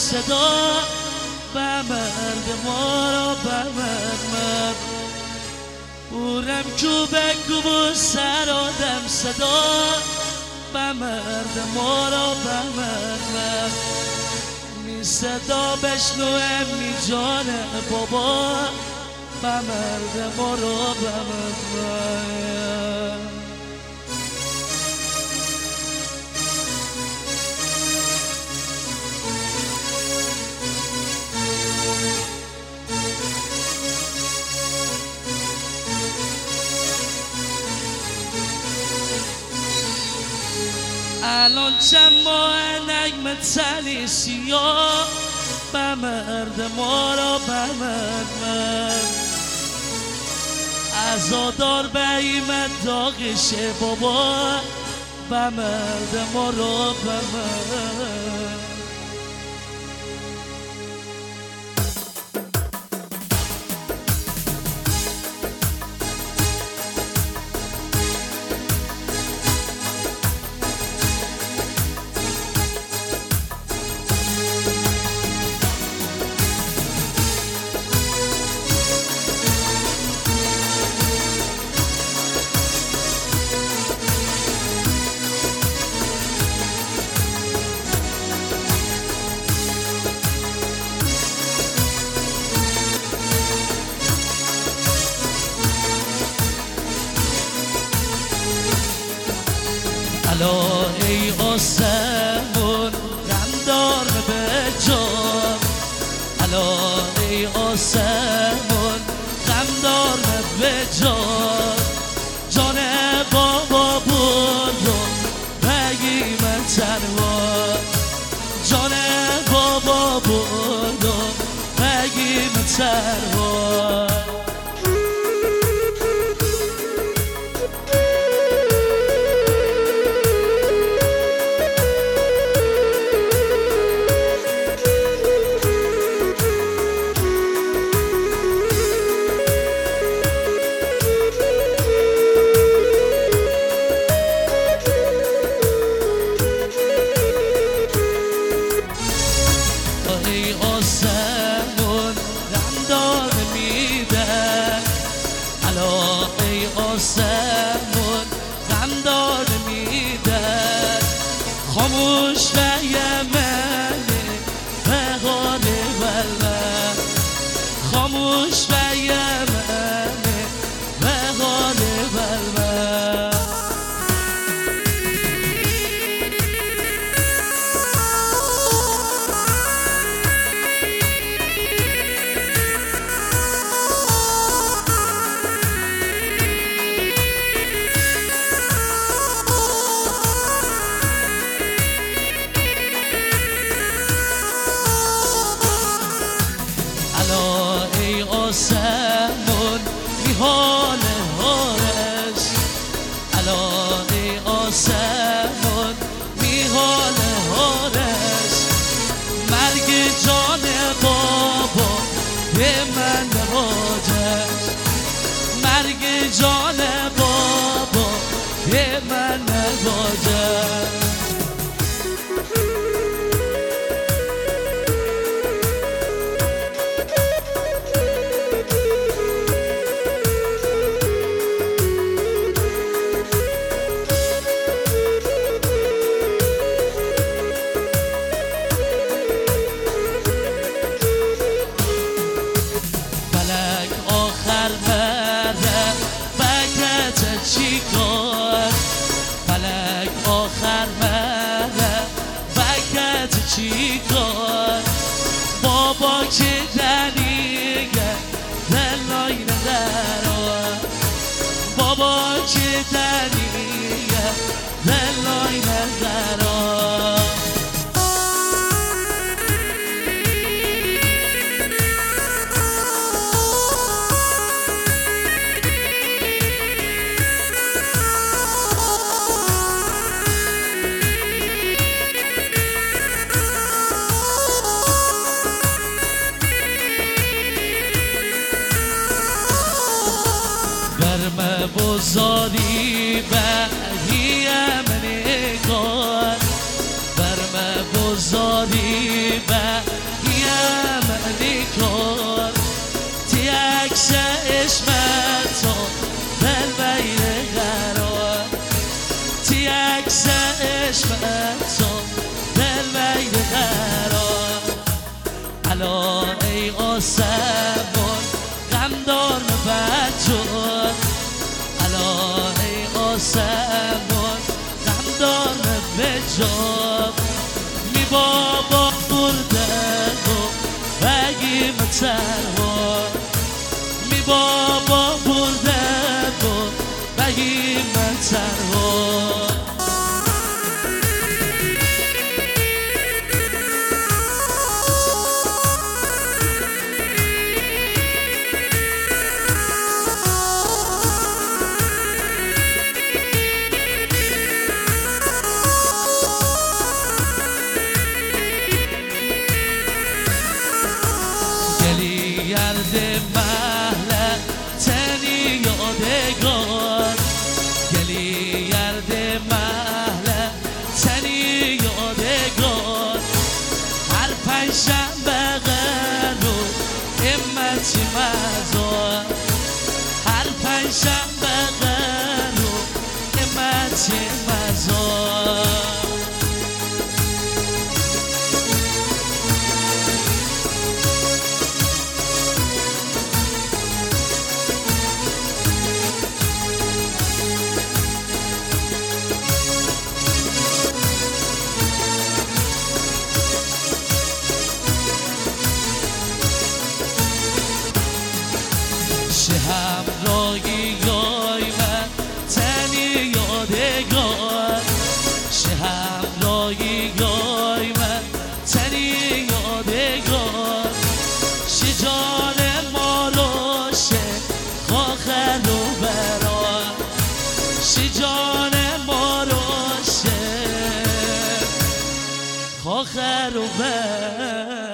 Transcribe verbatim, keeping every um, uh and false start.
صدا بمرد ما را بمرد مرد بورم کو بگو و سر آدم صدا بمرد ما را بمرد مرد می صدا بشنوه می جان بابا بمرد ما را بمرد مرد الان چند ماه نگمه تلی سیاه بمرد ما را بمرد مرد عزادار بیمت داغشه بابا بمرد ما را بمرد الا ای آسمون غمدار به جان الا ای آسمون غمدار به جان جان بابا بردم بگی من تنها جان بابا بردم بگی من تنها ای آسمون غمدار میدن الا ای آسمون غمدار میدن خاموش و یمن بهار ولن خاموش و یمن بهار ولن ای آسمون میهانه هارش الا ای آسمون میهانه هارش مرگ جان بابا به من نواجش مرگ جان بابا به من نواجش آخر بره بکت چیکار فلک آخر بره بکت چیکار بابا که دنیگه دلای ندارا بابا که دنیگه دلای ندارا بزاری بهی من نگار برم بزاری به آسمان غمدار بچون الا ای آسمان غمدار بجاب می بابا برده و بگیم ترها می بابا برده و بگیم ترها گرد محله تنی یادگار گلی گرد محله تنی یادگار هر پنجشنبه غنو همتی مزار هر پنجشنبه غنو همتی مزار شه همراهی یای من تنی یادگار شه همراهی یای من تنی یادگار شه جان ما رو شه خاخر رو بران شه جان ما رو شه خاخر رو بران